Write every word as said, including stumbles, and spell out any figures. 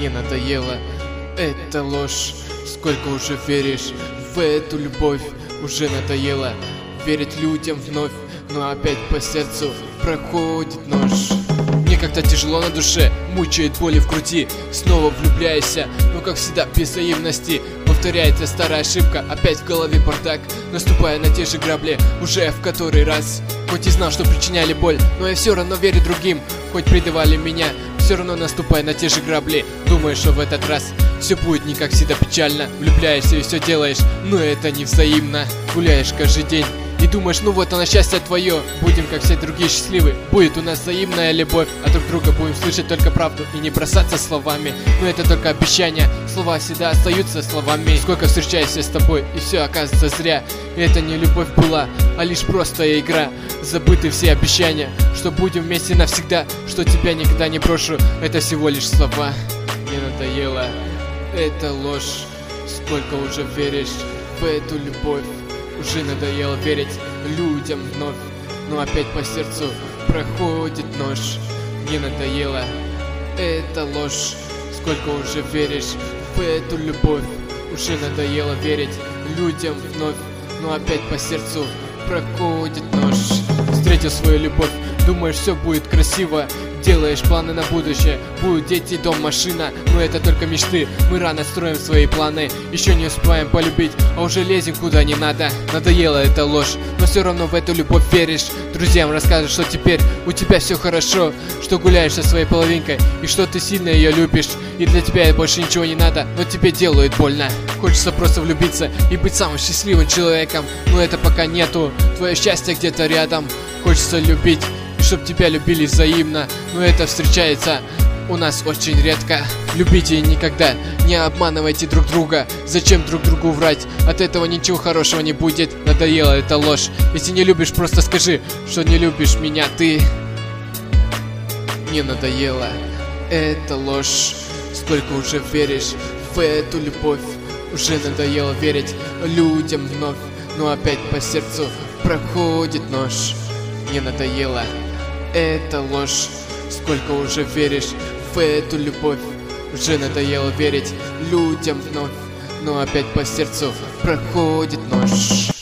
Мне надоело эта ложь. Сколько уже веришь в эту любовь? Уже надоело верить людям вновь, но опять по сердцу проходит нож. Мне как-то тяжело на душе, мучает боли в груди. Снова влюбляешься, но как всегда без взаимности. Повторяется старая ошибка, опять в голове бардак. Наступая на те же грабли, уже в который раз. Хоть и знал, что причиняли боль, но я все равно верю другим. Хоть предавали меня, все равно наступая на те же грабли. Думаешь, что в этот раз все будет не как всегда печально. Влюбляешься и все делаешь, но это не взаимно. Гуляешь каждый день и думаешь, ну вот оно счастье твое. Будем как все другие счастливы. Будет у нас взаимная любовь, а друг друга будем слышать только правду и не бросаться словами. Но это только обещания, слова всегда остаются словами. Сколько встречаюсь с тобой, и все оказывается зря. И это не любовь была, а лишь простая игра. Забыты все обещания, что будем вместе навсегда, что тебя никогда не брошу. Это всего лишь слова. Мне надоело эта ложь. Сколько уже веришь в эту любовь? Уже надоело верить людям вновь, но опять по сердцу проходит нож. Мне надоело эта ложь. Сколько уже веришь в эту любовь? Уже надоело верить людям вновь, но опять по сердцу проходит нож. Встретил свою любовь, думаешь, все будет красиво. Делаешь планы на будущее, будут дети, дом, машина. Но это только мечты, мы рано строим свои планы. Еще не успеваем полюбить, а уже лезем куда не надо. Надоела эта ложь, но все равно в эту любовь веришь. Друзьям расскажешь, что теперь у тебя все хорошо, что гуляешь со своей половинкой и что ты сильно ее любишь. И для тебя больше ничего не надо, но тебе делают больно. Хочется просто влюбиться и быть самым счастливым человеком, но это пока нету. Твое счастье где-то рядом. Хочется любить, чтоб тебя любили взаимно, но это встречается у нас очень редко. Любите никогда, не обманывайте друг друга. Зачем друг другу врать? От этого ничего хорошего не будет. Надоела эта ложь. Если не любишь, просто скажи, что не любишь меня ты. Мне надоела эта ложь. Сколько уже веришь в эту любовь? Уже надоело верить людям вновь, но опять по сердцу проходит нож. Мне надоело эта ложь. Сколько уже веришь в эту любовь? Уже надоело верить людям вновь, но опять по сердцу проходит нож.